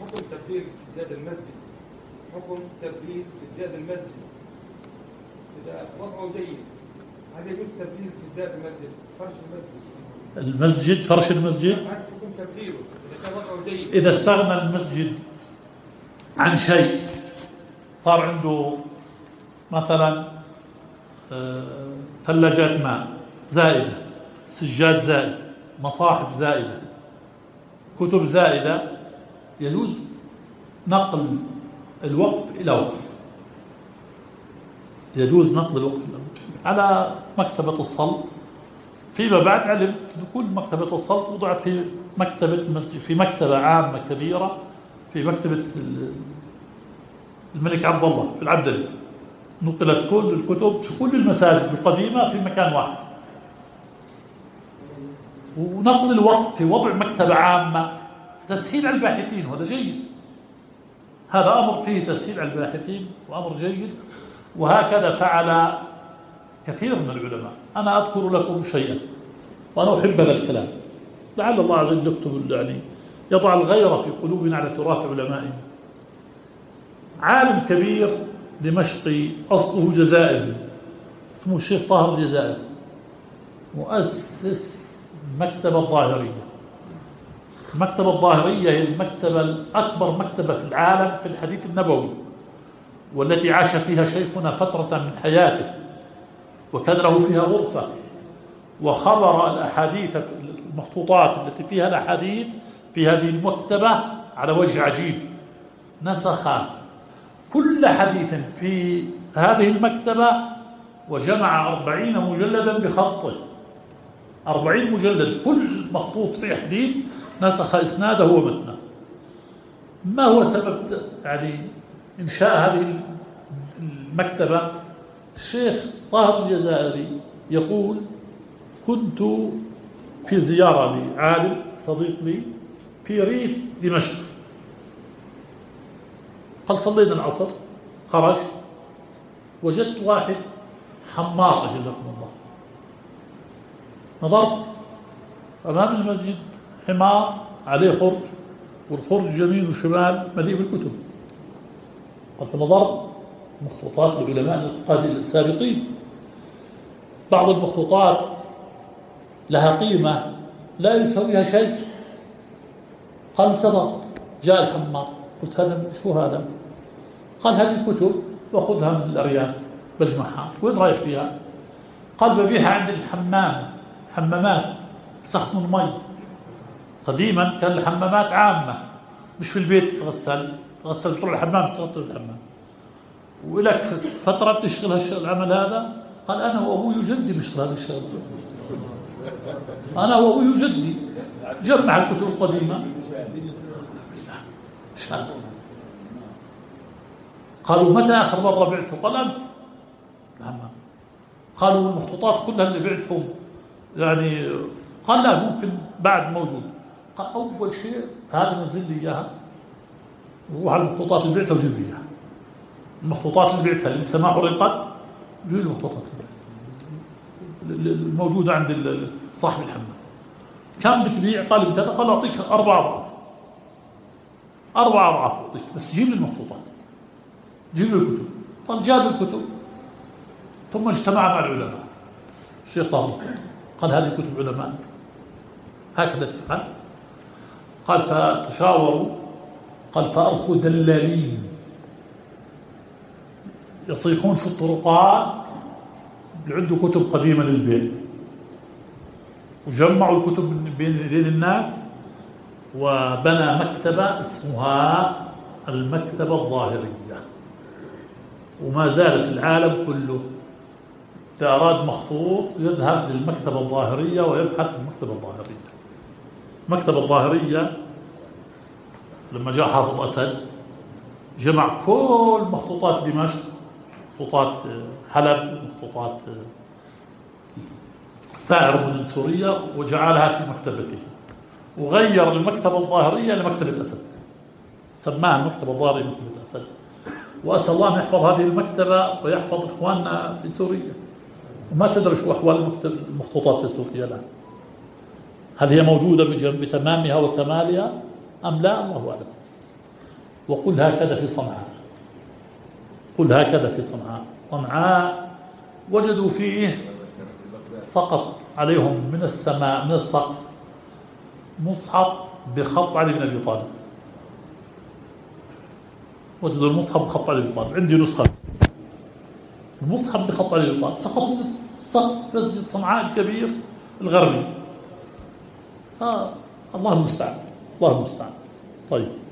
حكم تبديل سجاد المسجد، حكم تبديل سجاد المسجد إذا وضعه جيد، هل يجوز تبديل سجاد المسجد فرش المسجد؟ فرش المسجد حكم تبديله إذا كان وضعه جيد. إذا استغنى المسجد عن شيء، صار عنده مثلا ثلاجات ماء زائدة، سجاد زائد، مصاحف زائدة، كتب زائدة، يجوز نقل الوقف إلى وقف، يجوز نقل الوقف على مكتبة الصلب. فيما بعد علمت أن كل مكتبة الصلب وضعت في مكتبة عامة كبيرة في مكتبة الملك عبد الله في العبدلي، نقلت كل الكتب في كل المساجد القديمة في مكان واحد. ونقل الوقت في وضع مكتبة عامة تسهيل على الباحثين، وهذا جيد، هذا أمر فيه تسهيل على الباحثين وأمر جيد، وهكذا فعل كثير من العلماء. أنا أذكر لكم شيئا وأنا أحب هذا الكلام، لعل الله عز وجل يكتب يعني يضع الغيرة في قلوبنا على تراث علمائنا. عالم كبير دمشقي أصله جزائري اسمه الشيخ طاهر الجزائري، مؤسس المكتبة الظاهرية. المكتبة الظاهرية هي المكتبة الأكبر مكتبة في العالم في الحديث النبوي، والتي عاش فيها شيخنا فترة من حياته، وكان له فيها غرفة، وخبر الأحاديث المخطوطات التي فيها الأحاديث في هذه المكتبة على وجه عجيب. نسخ كل حديث في هذه المكتبة وجمع 40 مجلدا بخطه، 40 مجلد، كل مخطوط في حديث نسخ إسناده ومتنه. ما هو سبب يعني إنشاء هذه المكتبة؟ الشيخ طاهر الجزائري يقول: كنت في زيارة لعالم صديق لي في ريف دمشق، قال صلينا العصر، خرج وجدت واحد حمار أجلكم الله، نظرت أمام المسجد حمار عليه خرج، والخرج يمين وشمال مليء بالكتب. قال فنظرت مخطوطات العلماء السابقين، بعض المخطوطات لها قيمة لا يسويها شيء. قال انتظرت، جاء الحمار، قلت هذا شو هذا؟ قال هذه كتب وأخذها من الأرياف بجمعها. وين رايح فيها؟ قال ببيعها عند الحمام، حمامات سخن المي. قديما كان الحمامات عامة، مش في البيت تغسل تروح الحمام تغسل الحمام، ولك فترة بتشتغل العمل هذا. قال أنا وأبوي وجدي بيشتغل هذا الشغل، أنا وأبوي وجدي جمع الكتب القديمة. قالوا متى آخر مرة بعته؟ قال أمس الحمام. قالوا المخطوطات كلها اللي بعتهم يعني؟ قال لا، ممكن بعد موجود. قال أول شيء هذا نزل لي إياها، وروح على المخطوطات اللي بعتها وجيب لي إياها. المخطوطات اللي بعتها اللي لسه ما حرقت، جيب المخطوطات الموجودة عند صاحب الحمام. كم بتبيع؟ قال بكذا. قال أعطيك 4 أضعاف، 4 أضعاف أعطيك، بس جيب لي المخطوطات، جيب لي الكتب. قال جاب الكتب، ثم اجتمع مع العلماء. الشيخ طاهر قال هذه كتب علماء هكذا تفعل. قال فتشاوروا، قال فأرخوا دلالين يصيحون في الطرقات اللي عنده كتب قديمة للبيع، وجمعوا الكتب من بين ايدين الناس، وبنى مكتبة اسمها المكتبة الظاهرية. وما زالت العالم كله إذا أراد مخطوط يذهب للمكتبة الظاهرية ويبحث في المكتبة الظاهرية. المكتبة الظاهرية لما جاء حافظ أسد جمع كل مخطوطات دمشق، مخطوطات حلب، مخطوطات سائر من سوريا، وجعلها في مكتبته، وغير المكتبة الظاهرية لمكتبة أسد، سماها المكتبة الظاهرية مكتبة أسد. وأسأل الله أن يحفظ هذه المكتبة ويحفظ إخواننا في سوريا. وما تدري شو أحوال المخطوطات في سوريا الآن، هل هي موجودة بتمامها وكمالها أم لا؟ الله أعلم. وقل هكذا في صنعاء، قل هكذا في صنعاء. صنعاء وجدوا فيه سقط عليهم من السماء من السقف مصحف بخط علي بن أبي طالب. وجدوا المصحف بخط علي بن أبي طالب، عندي نسخة المصحف بخط علي بن أبي طالب، سقط من سقف مسجد صنعاء الكبير الغربي. الله المستعان، الله المستعان. طيب.